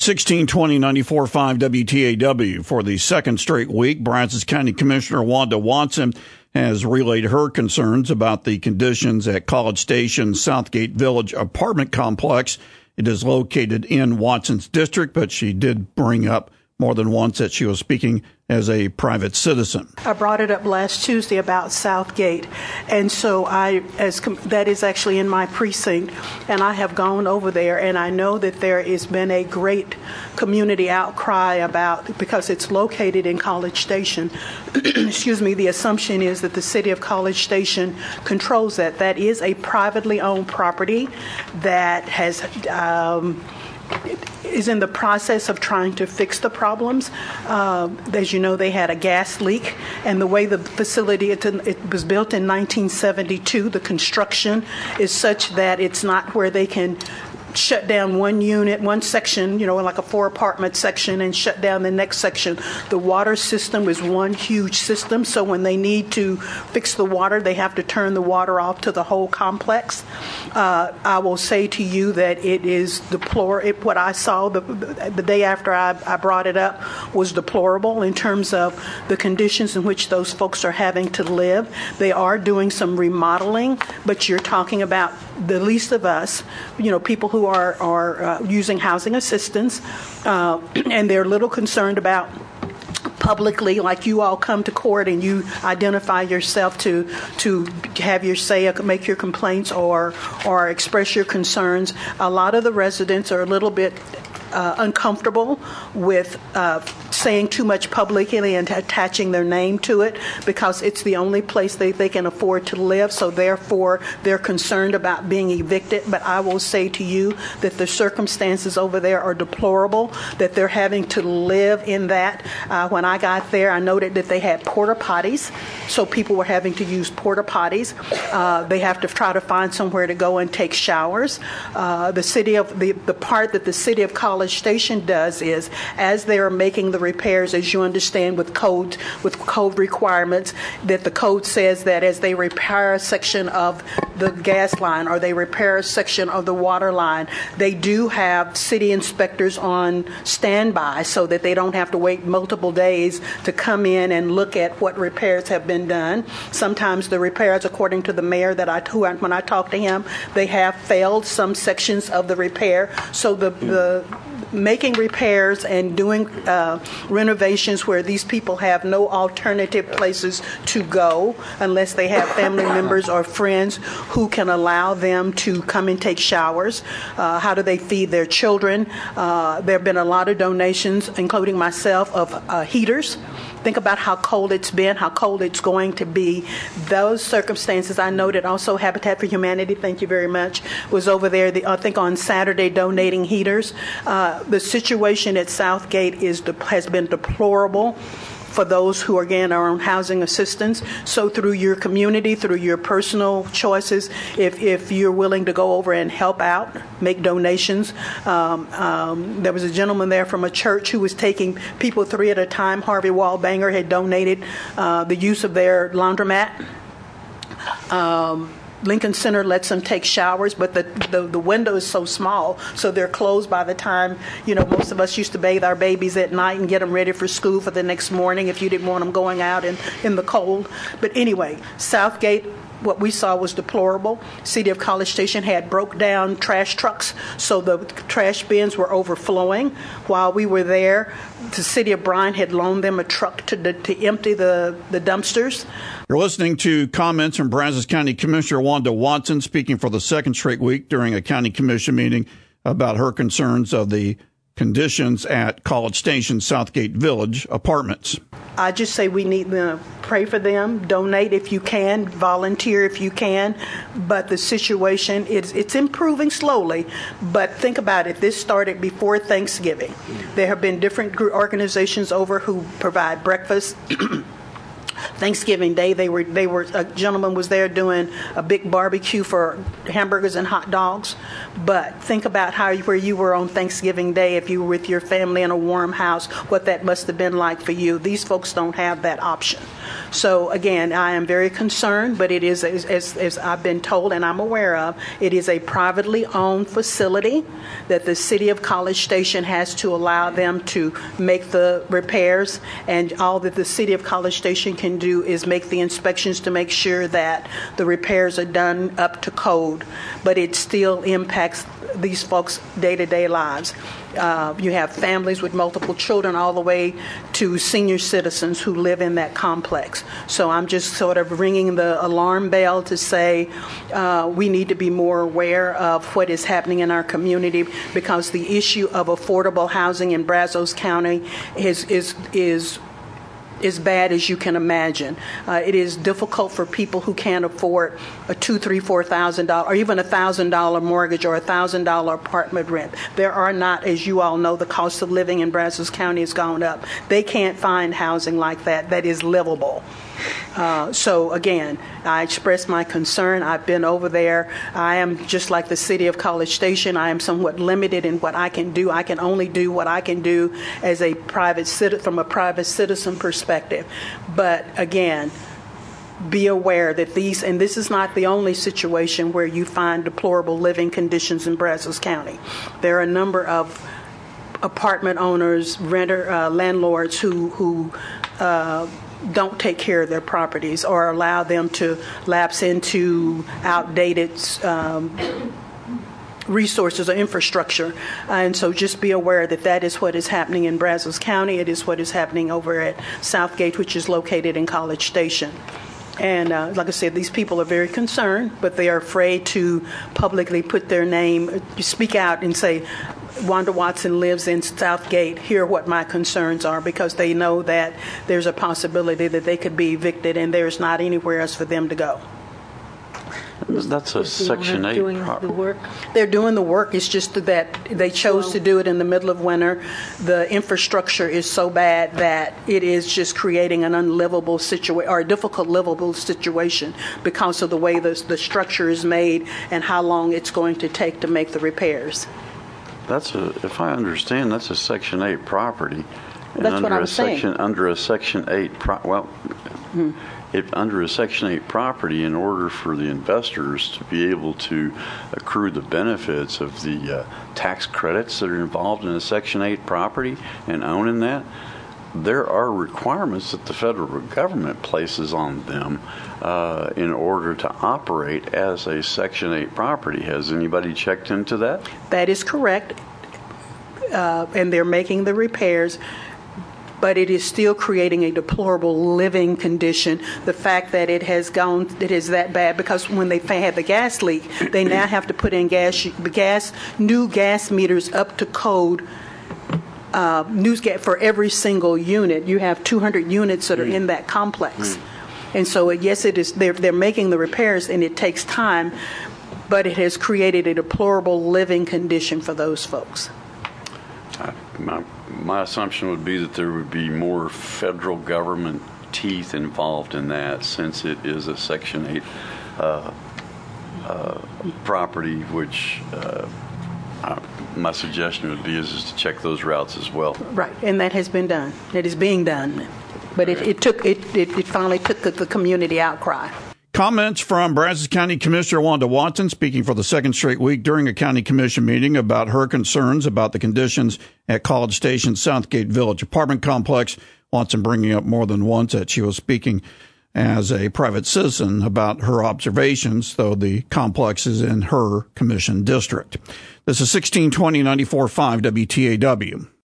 1620 94.5 WTAW. For the second straight week, Brazos County Commissioner Wanda Watson has relayed her concerns about the conditions at College Station Southgate Village apartment complex. It is located in Watson's district, but she did bring up more than once that she was speaking as a private citizen. I brought it up last Tuesday about Southgate, and so that is actually in my precinct, and I have gone over there, and I know that there has been a great community outcry about, because it's located in College Station. Excuse me, the assumption is that the city of College Station controls that. That is a privately owned property that has is in the process of trying to fix the problems. As you know, they had a gas leak, and the way the facility, it was built in 1972, the construction is such that it's not where they can shut down one unit, one section, like a 4-apartment section, and shut down the next section. The water system is one huge system, so when they need to fix the water, they have to turn the water off to the whole complex. I will say to you that it is deplorable. What I saw the day after I brought it up was deplorable in terms of the conditions in which those folks are having to live. They are doing some remodeling, but you're talking about the least of us, people who are using housing assistance, and they're a little concerned about publicly, like you all come to court and you identify yourself to have your say, make your complaints, or express your concerns. A lot of the residents are a little bit uncomfortable with saying too much publicly and attaching their name to it, because it's the only place they can afford to live, so therefore they're concerned about being evicted. But I will say to you that the circumstances over there are deplorable, that they're having to live in that. When I got there, I noted that they had porta potties, so people were having to use porta potties. They have to try to find somewhere to go and take showers. The part that the city of College Station does is, as they are making the repairs, as you understand, with code requirements, that the code says that as they repair a section of the gas line or they repair a section of the water line, they do have city inspectors on standby so that they don't have to wait multiple days to come in and look at what repairs have been done. Sometimes the repairs, according to the mayor when I talked to him, they have failed some sections of the repair. So the making repairs and doing renovations where these people have no alternative places to go unless they have family members or friends who can allow them to come and take showers. How do they feed their children? There have been a lot of donations, including myself, of heaters. Think about how cold it's been, how cold it's going to be. Those circumstances, I noted also Habitat for Humanity, thank you very much, was over there, I think on Saturday, donating heaters. The situation at Southgate has been deplorable for those who, again, are on housing assistance. So through your community, through your personal choices, if you're willing to go over and help out, make donations. There was a gentleman there from a church who was taking people 3 at a time. Harvey Wallbanger had donated the use of their laundromat. Lincoln Center lets them take showers, but the window is so small, so they're closed by the time, most of us used to bathe our babies at night and get them ready for school for the next morning if you didn't want them going out in the cold. But anyway, Southgate, what we saw was deplorable. City of College Station had broke down trash trucks, so the trash bins were overflowing. While we were there, the city of Bryan had loaned them a truck to empty the dumpsters. You're listening to comments from Brazos County Commissioner Wanda Watson, speaking for the second straight week during a county commission meeting about her concerns of the conditions at College Station Southgate Village apartments. I just say we need to pray for them, donate if you can, volunteer if you can. But the situation, it's improving slowly. But think about it. This started before Thanksgiving. There have been different organizations over who provide breakfast, Thanksgiving Day, they were a gentleman was there doing a big barbecue for hamburgers and hot dogs. But think about where you were on Thanksgiving Day if you were with your family in a warm house, what that must have been like for you. These folks don't have that option. So again, I am very concerned, but it is, as I've been told and I'm aware of, it is a privately owned facility that the city of College Station has to allow them to make the repairs, and all that the city of College Station can do is make the inspections to make sure that the repairs are done up to code, but it still impacts these folks' day-to-day lives. You have families with multiple children all the way to senior citizens who live in that complex. So I'm just sort of ringing the alarm bell to say we need to be more aware of what is happening in our community, because the issue of affordable housing in Brazos County is as bad as you can imagine. It is difficult for people who can't afford a $2,000, $3,000, $4,000 or even $1,000 mortgage or $1,000 apartment rent. There are not, as you all know, the cost of living in Brazos County has gone up. They can't find housing like that is livable. So again, I express my concern. I've been over there. I am just like the city of College Station. I am somewhat limited in what I can do. I can only do what I can do as from a private citizen perspective. But again, be aware that this is not the only situation where you find deplorable living conditions in Brazos County. There are a number of apartment owners, landlords who don't take care of their properties or allow them to lapse into outdated resources or infrastructure. And so just be aware that is what is happening in Brazos County. It is what is happening over at Southgate, which is located in College Station. And like I said, these people are very concerned, but they are afraid to publicly put their name, speak out and say, Wanda Watson lives in Southgate, here are what my concerns are, because they know that there's a possibility that they could be evicted and there's not anywhere else for them to go. That's a Section 8 property. The work? They're doing the work. It's just that they chose to do it in the middle of winter. The infrastructure is so bad that it is just creating an unlivable situation, or a difficult livable situation, because of the way the structure is made and how long it's going to take to make the repairs. If I understand, that's a Section 8 property. That's what I'm saying. Under a Section 8, if under a Section 8 property, in order for the investors to be able to accrue the benefits of the tax credits that are involved in a Section 8 property and owning that, there are requirements that the federal government places on them in order to operate as a Section 8 property. Has anybody checked into that? That is correct. And they're making the repairs, but it is still creating a deplorable living condition. The fact that it is that bad, because when they had the gas leak, they now have to put in new gas meters up to code. For every single unit. You have 200 units that are in that complex. And so, yes, it is. They're making the repairs, and it takes time, but it has created a deplorable living condition for those folks. My assumption would be that there would be more federal government teeth involved in that, since it is a Section 8 property, which my suggestion would be is to check those routes as well. Right, and that has been done. It is being done. But it finally took the community outcry. Comments from Brazos County Commissioner Wanda Watson, speaking for the second straight week during a county commission meeting about her concerns about the conditions at College Station Southgate Village apartment complex. Watson bringing up more than once that she was speaking as a private citizen about her observations, though the complex is in her commission district. This is 1620 94.5 WTAW.